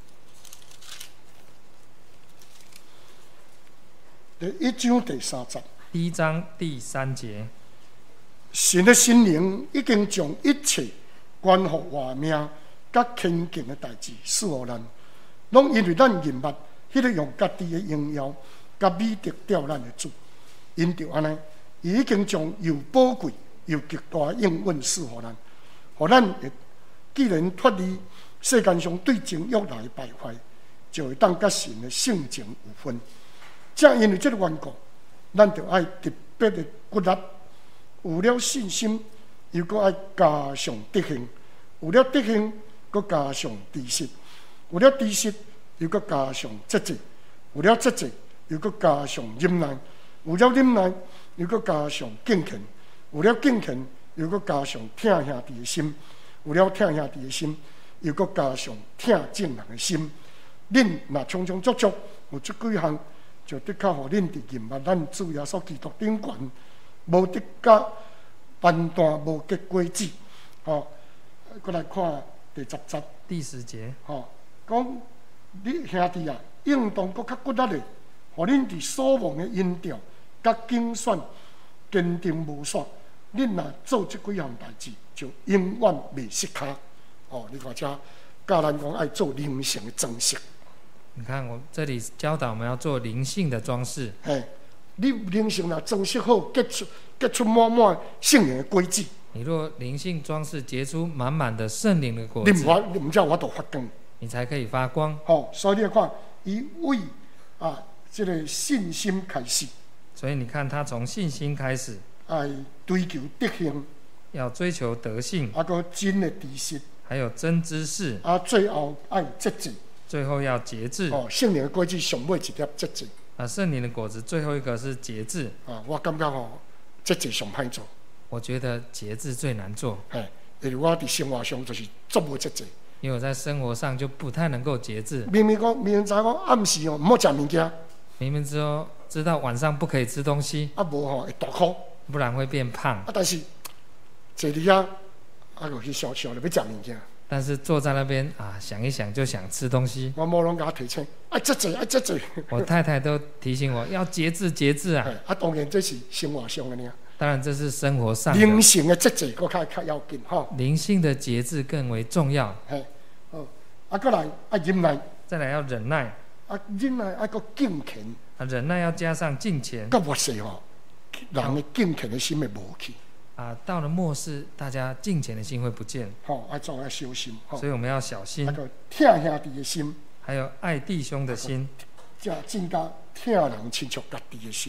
第1章第3節。 第1章第3節。 神的聖靈已經將一切關乎活命、甲虔敬的代志賜予咱，攏因為咱認捌迄個用家己的榮耀、甲美德召咱的主，因着安尼，伊已經將又寶貴又極大的應允賜予咱，互咱會既然脫離世間上對情欲來敗壞，就會當甲神的性情有分。正因為這個緣故，咱就愛特別的骨力。有了信心，又閣愛加上德行；有了德行，閣加上知識；有了知識，又閣加上節制；有了節制，又閣加上忍耐；有了忍耐，又閣加上敬虔；有了敬虔，又閣加上疼兄弟的心；有了疼兄弟的心，又閣加上疼眾人的心。恁若充充足足有這幾項，就的確互恁佇認捌咱主耶穌基督頂懸。無得甲半段無結果子，過來看第10節。 第10節， 講你兄弟啊，應當閣較骨力的，互恁佇所望的恩調、甲競選堅定無煞。恁若做這幾項代志，就永遠袂失腳。你看這教咱講愛做靈性的裝飾。 你看我這裡教導我們要做靈性的裝飾。 你靈性若裝飾好，結出滿滿聖靈的果子。 你若靈性裝飾結出滿滿的聖靈的果子， 你唔才有法度發光， 你才可以發光。 所以你看，伊為這個信心開始。 所以你看，他從信心開始， 追求德行， 要追求德性， 個真的知識， 還有真知識， 最後愛節制， 最後要節制。 聖靈的果子上尾一粒節制。 聖靈的果子最後一個是節制。 我感覺節制上歹做。 我覺得節制最難做。 因為我喺生活上就是做無節制。 因為我在生活上就不太能夠節制。 明明知講暗時唔好食物件。 明明知道晚上不可以吃東西。 無會大哭。 不然會變胖。 但是坐喺遐，就去想就要食物件。 但是坐在那邊想一想就想吃東西。 我冇攏甲提醒，節制，節制。 我太太都提醒我要節制，節制啊。 當然這是生活上嘅呢。 當然這是生活上的。 靈性嘅節制，較要緊哈。 靈性的節制更為重要。 過來忍耐。 再來要忍耐。 忍耐個敬虔。 忍耐要加上敬虔。 到末世人嘅敬虔嘅心會無去。 到了末世，大家敬虔的心會不見。 要小心。 所以我們要小心。 疼兄弟的心， 還有愛弟兄的心。 正加疼人親像家己的心。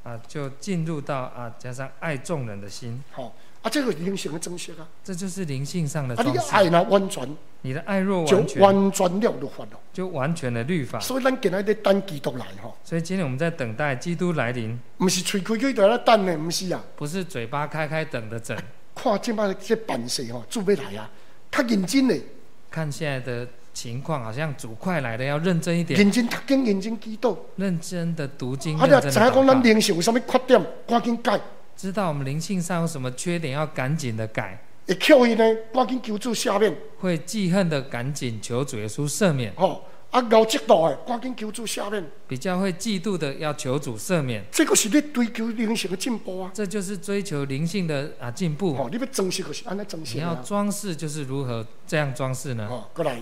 就进入到加上爱众人的心。 好，这个灵性的装饰啊。 这就是灵性上的你装饰。 的爱若完全， 你的爱若就完全， 完全了律法了。 就完全的律法。 所以咱今仔日等基督来吼， 所以今天我们在等待基督来临， 毋是喙开开在咧等的，毋是啊。 不是嘴巴开开等着整。 看即摆这办事吼，主要来啊，较认真的。 看现在的情况，好像主快来了，要认真一点， 认真读经，认真祈祷。 认真的读经， 你认真的知影讲咱祷告， 灵性有啥物缺点，赶紧改。 知道我们灵性上有什么缺点，要赶紧的改。 会扣伊呢，赶紧求主赦免。 会记恨的，赶紧求主耶稣赦免。 吼，熬嫉妒的，赶紧求主赦免。 比较会嫉妒的，要求主赦免。 这个是你追求灵性的进步啊！ 这就是追求灵性的进步。 吼，你要装饰就是安尼装饰你要啊。 装饰，就是如何这样装饰呢？ 吼，过来，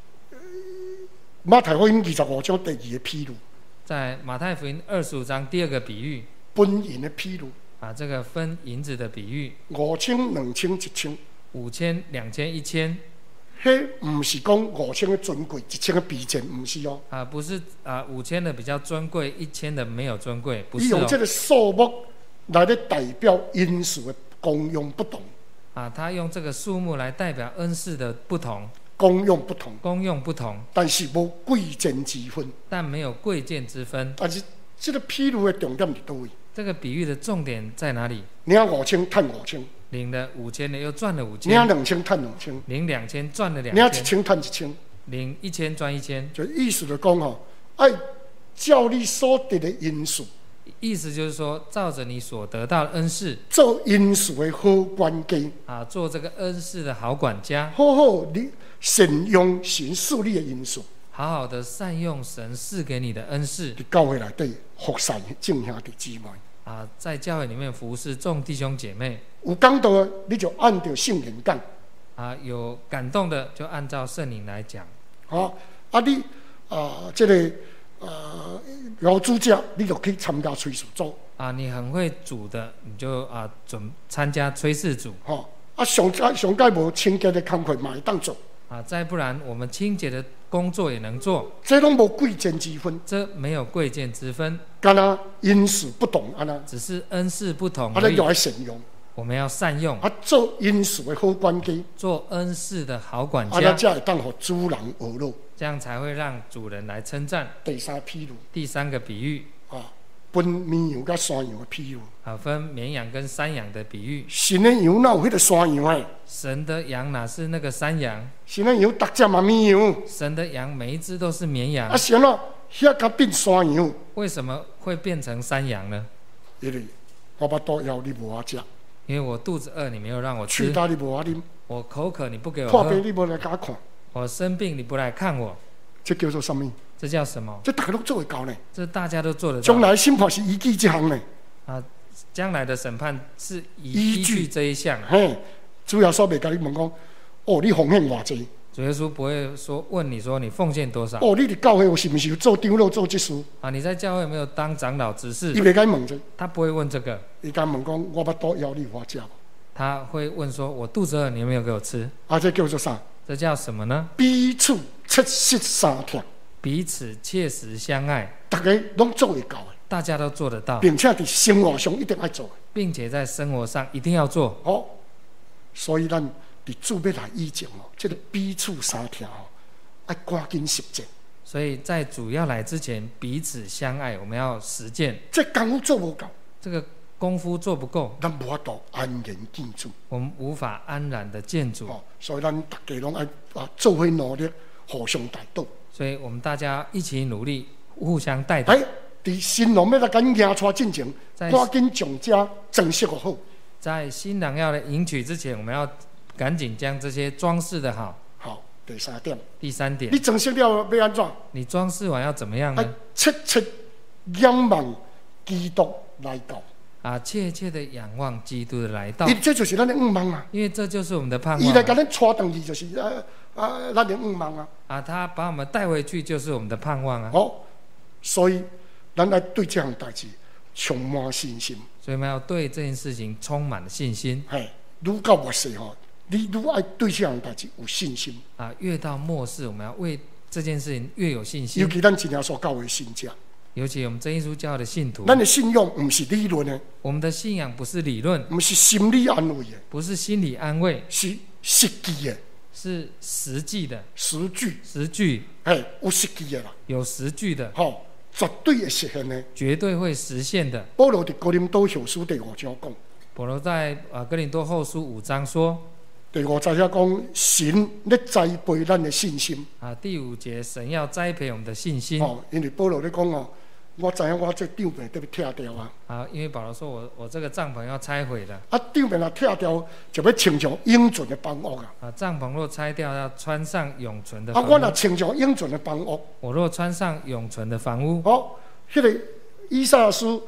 马太福音25章第2个披露， 在马太福音25章第2个比喻， 分银的披露， 这个分银子的比喻 5000、2000、1000。 ，5000、2000、1000， 迄毋是讲5000的尊贵，1000的卑贱，毋是哦。 不是5000的比较尊贵，1000的没有尊贵，不是哦。 伊用这个数目来咧代表因素的功用不同。 他用这个数目来代表恩赐的不同， 功用不同， 功用不同， 但是无贵贱之分。 但没有贵贱之分。 但是这个披露的重点是倒位？ 这个比喻的重点在哪里？ 领5000赚5000， 领了5000的又赚了5000， 领2000赚2000， 领2000赚了领 2000， 1000赚1000， 领1000赚1000。 就意思就讲吼，爱照你所得的因素， 意思就是说，照着你所得到的恩赐， 做因素的好管家， 做这个恩赐的好管家， 好好你善用神赐你的因素， 好好的善用神赐给你的恩赐， 伫教会内底服侍众兄弟姊妹。 在教会里面服侍众弟兄姐妹。 有讲到的，你就按照圣灵讲。 有感动的就按照圣灵来讲。 你这个老主者，你就去参加炊事组。 你很会煮的，你就参加炊事组。 上届无清洁的工课嘛会当做。 再不然我们清洁的工作也能做。 这拢无贵贱之分。 这没有贵贱之分。 干那因素不同只是恩赐不同而已。 你就要善用。 我们要善用。 做因素的好管家。 做恩赐的好管家。 才会当予主人学乐。 这样才会让主人来称赞。 第3披露。 第3个比喻。 分绵羊甲山羊的披露。 分绵羊跟山羊的比喻。 神的羊哪有迄个山羊的？ 神的羊哪是那个山羊？ 神的羊逐只嘛绵羊。 神的羊每一只都是绵羊。 神啊，遐甲变山羊？ 为什么会变成山羊呢？ 因为我腹肚枵，你无法食。 因为我肚子饿，你没有让我吃。 喙干你无法啉。 我口渴，你不给我喝。 破病你无来甲我看。 我生病，你不来看我。 这叫做什么？ 这叫什么？ 这大家都做得到呢。 这大家都做得到。 将来审判是依据这项呢。 将来的审判是依据这一项。 主耶稣袂甲你问讲，你奉献偌济？ 主耶稣不会问你说你奉献多少。 你伫教会有是不是有做长老做执事？ 你在教会有没有当长老执事？ 伊袂甲你问这。 他不会问这个。 伊甲问讲，我腹肚枵，你有法食无？ 他会问说，我肚子饿，你有没有给我吃？ 这叫做啥？ 这叫什么呢？ 彼此切实相听。 彼此切实相爱。 大家拢做会到的。 大家都做得到， 并且在生活上一定要做， 并且在生活上一定要做。 所以咱伫主要来以前这个彼此相听要赶紧实践。 所以在主要来之前，彼此相爱，我们要实践。 这功夫做不够， 这个功夫做不够， 咱无法度安然见主。 我们无法安然的见主。 所以咱大家拢要做伙努力，互相带动。 所以我们大家一起努力，互相带动。 在新郎要来赶迎出进前，赶紧将这装饰好。 在新郎要来迎娶之前，我们要赶紧将这些装饰的好。 好，第3点。 第3点。 你装饰了要安怎？ 你装饰完要怎么样呢？ 切切仰望基督来到。 切切的仰望基督的来到。 这就是咱的愿望啊！ 因为这就是我们的盼望。 伊来甲咱带回去，就是咱的愿望啊！ 他把我们带回去，就是我们的盼望啊！ 所以咱来对这项代志充满信心。 所以我们要对这件事情充满信心。 愈到末世你愈爱对这项代志有信心。 越到末世，我们要为这件事情越有信心。 尤其咱真耶稣教会信者。 尤其我们真耶稣教会的信徒， 咱的信仰唔是理论的， 我们的信仰不是理论， 唔是心理安慰的， 不是心理安慰， 是实际的， 是实际的实据， 实据， 有实际的啦， 有实据的， 绝对会实现的。 绝对会实现的。 保罗伫哥林多后书第5章讲， 保罗在哥林多后书5章说， 第5节遐讲，神咧栽培咱的信心。 第5节，神要栽培我们的信心。 因为保罗咧讲我知影我这帐篷得要拆掉啊。 因为保罗说我这个帐篷要拆毁了。 帐篷若拆掉，就要穿上永存的房屋啊。 帐篷若拆掉，要穿上永存的房屋。 我若穿上永存的房屋， 我若穿上永存的房屋。 迄个以赛亚书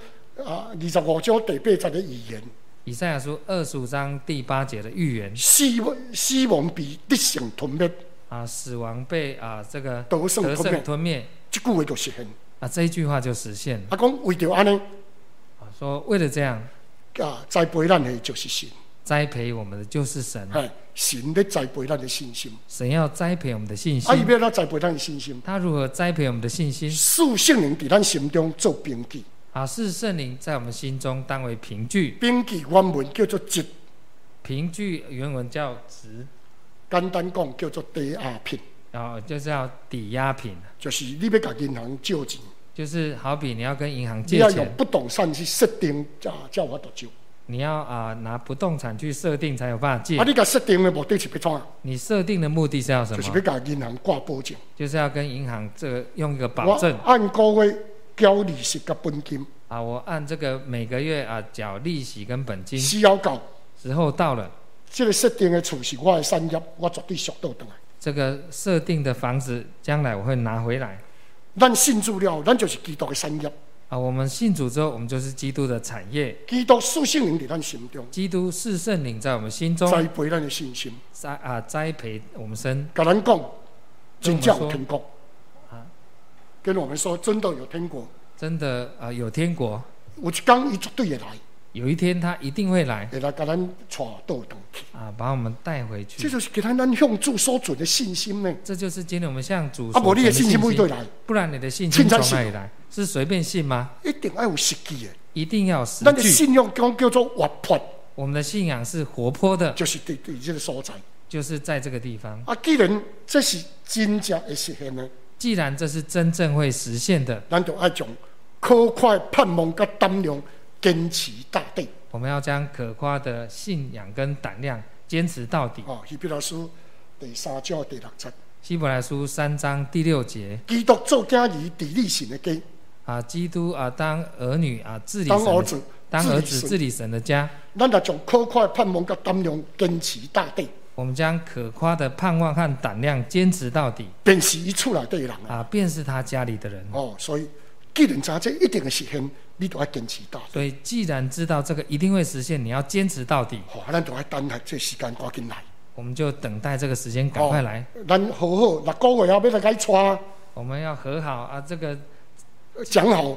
25章第8节的预言。 以赛亚书25章第8节的预言。 死亡被得胜吞灭。 死亡被这个得胜吞灭。 这句话就实现。 这一句话就实现了。 讲为着安尼， 说为了这样， 栽培咱的就是神， 栽培我们的就是神。 神咧栽培咱的信心， 神要栽培我们的信心。 伊要咱栽培咱的信心， 他如何栽培我们的信心？ 使圣灵在咱心中做凭据。 是圣灵在我们心中当为凭据。 凭据原文叫做值， 凭据原文叫值， 简单讲叫做抵押品。 就是要抵押品， 就是你要甲银行借钱， 就是好比你要跟银行借钱， 你要用不动产去设定，才有法度借。 你要拿不动产去设定才有办法借。 你甲设定的目的是要怎？ 你设定的目的是要什么？ 就是要甲银行挂保证， 就是要跟银行用一个保证。 我按个月交利息甲本金。 我按这个每个月缴利息跟本金。 时候到了， 这个设定的厝是我的产业，我绝对赎到回来。 这个设定的房子，将来我会拿回来。 咱信主了，咱就是基督的产业。 我们信主之后，我们就是基督的产业。 基督赐圣灵在咱心中， 基督是圣灵在我们心中栽培咱的信心， 栽培我们身。 跟咱讲，真正有天国。跟我们说，真的有天国。 真的有天国。 有一天，伊绝对会来。 有一天他一定会来， 会来把咱带倒回去把我们带回去。 这就是给咱向主所存的信心呢。 这就是今天我们向主所存的信心。 你的信心从哪里来？ 不然你的信心从哪里来？是随便信吗？ 一定要有实际的， 一定要有实据。 咱的信仰叫做活泼。 我们的信仰是活泼的， 就是在这个所在， 就是在这个地方。 既然这是真正会实现的， 既然这是真正会实现的， 咱就要将可快盼望跟胆量坚持到底。 我们要将可夸的信仰跟胆量坚持到底。 希伯来书第3章第6节。 希伯来书3章第6节。 基督做囝儿治理神的家。 基督当儿女治理神的家。当儿子治理神的家。 咱要将可快盼望跟胆量坚持到底。 我们将可夸的盼望和胆量坚持到底。 便是伊厝内底的人便是他家里的人。 所以既然知这一定会实现，你就要坚持到底。 所以既然知道这个一定会实现，你要坚持到底。 咱就要等待这时间赶紧来。 我们就等待这个时间赶快来。 咱好6个月要来给娶。 我们要和好这个讲好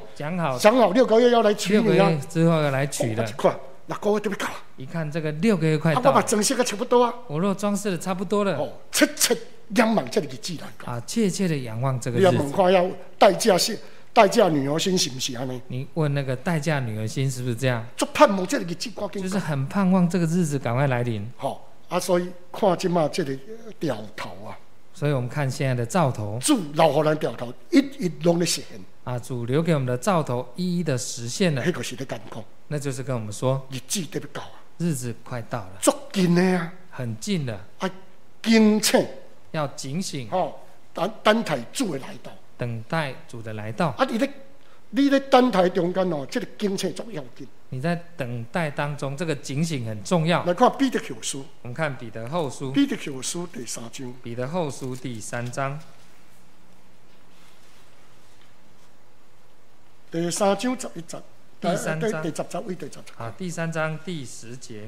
6个月要来娶你 6个月之后要来娶了。 6个月就要到。 一看这个6个月快到了。 我把装饰的差不多我若装饰的差不多了。 切切仰望这个日子来。 切切的仰望这个日子。 你要问看要待嫁女儿心是不是这样？ 你问那个待嫁女儿心是不是这样？ 就盼望这个日子赶紧。 就是很盼望这个日子赶快来临。 所以看今嘛这个兆头所以我们看现在的兆头。 主留给咱兆头，一一拢在实现。 主留给我们的兆头一一的实现了。 那个是在跟讲， 那就是跟我们说， 日子得要到日子快到了， 足近的很近了。 警醒， 要警醒。 等待主的来到。 等待主的来到。 你在等待中间这个警醒足要紧。 你在等待当中，这个警醒很重要。 来看彼得后书。 我们看彼得后书。 彼得后书第3章。 彼得后书第3章。 第3章11节。 第3章第10节为第10节。 第3章第10节。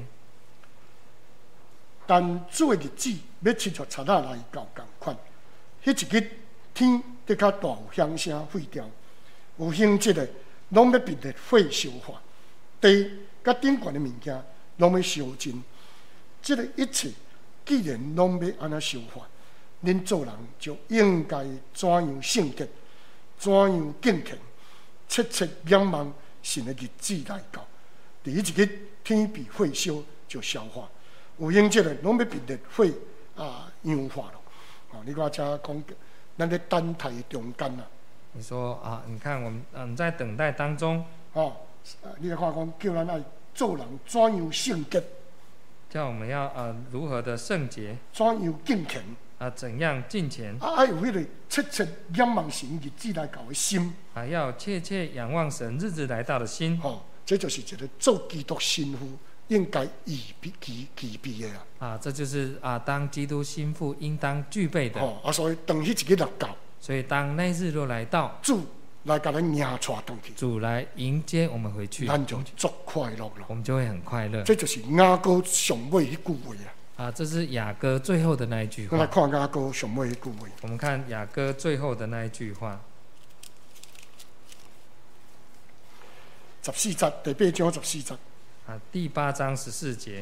但主的日子要亲像贼仔来到同款，迄一日天得较大有响声废掉，有兴质的拢要变成火烧化，地甲顶悬的物件拢要烧尽。这个一切既然拢要安那烧化，恁做人就应该怎样圣洁，怎样敬虔， 切切仰望神的日子来到。第一日天被火烧就消化，有用这个拢要被烈火氧化了。你看这讲，咱咧等待中间啊。 你说啊，你看我们在等待当中， 你来看讲，叫咱爱做人怎样圣洁， 叫我们要如何的圣洁， 怎样敬虔怎样敬虔爱有迄个切切仰望神日子来到的心要切切仰望神日子来到的心。 这就是一个做基督心腹应该具备的这就是当基督心腹应当具备的。 所以当迄一个日到， 所以当那日落来到， 主来把咱迎带回去， 主来迎接我们回去， 咱就足快乐了。 我们就会很快乐。 这就是雅歌上尾迄句话这是雅歌最后的那一句话。 我来看雅歌上尾迄句话。 我们看雅歌最后的那一句话。 14节，第8章14节。 第8章14节。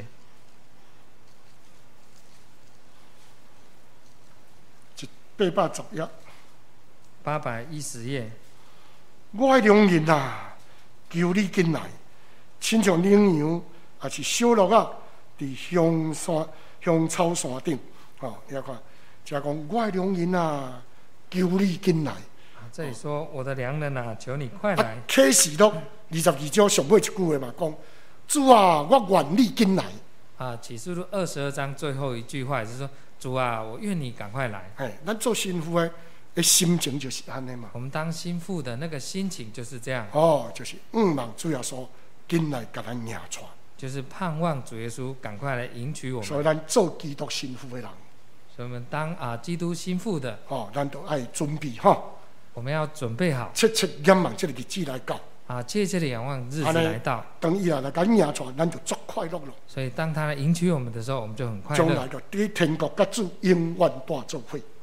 810页。 810页。 我的良人啊，求你进来，亲像羚羊，也是小鹿伫香草山顶。你看，就讲我的良人啊，求你进来。 这里说我的良人啊，求你快来。 启示录22章上尾一句话嘛，讲主啊，我愿你进来。 启示录22章最后一句话就是说，主啊，我愿你赶快来。 咱做新妇的心情就是安尼嘛。 我们当心腹的那个心情就是这样。 就是望主耶稣进来，甲咱迎带。 就是盼望主耶稣赶快来迎娶我们。 所以咱做基督心腹的人， 所以我们当基督心腹的， 咱都爱准备我们要准备好， 切切仰望这个日子来到。 切切的仰望日子来到。 等伊来甲迎带，咱就足快乐了。 所以当他来迎娶我们的时候，我们就很快乐。 将来就伫天国甲主永远带做伙。